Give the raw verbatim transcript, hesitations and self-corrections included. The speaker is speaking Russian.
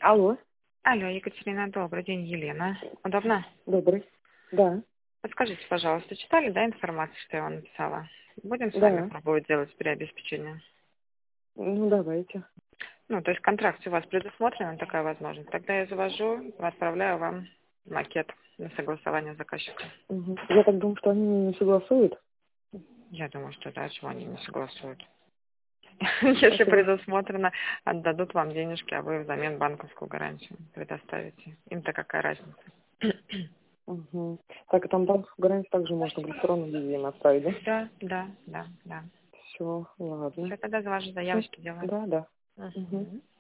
Алло, Алло, Екатерина, добрый день, Елена. Удобно? добрый. Да, Подскажите, пожалуйста, читали, да, информацию, что я вам написала? Будем с вами да. пробовать делать переобеспечение? Ну, давайте. Ну, то есть в контракте у вас предусмотрена такая возможность. Тогда я завожу, отправляю вам макет на согласование заказчика. Мгм. Я так думаю, что они не согласуют. Я думаю, что да, чего они не согласуют. Если Спасибо. предусмотрено, отдадут вам денежки, а вы взамен банковскую гарантию предоставите. Им-то какая разница? Угу. Так, и там банковскую гарантию также можно в электронном виде им отправить, да? Да, да, да, да. Все, ладно. Все, тогда завожу Всё. заявочки делаем. Да, да. Угу. Мгм.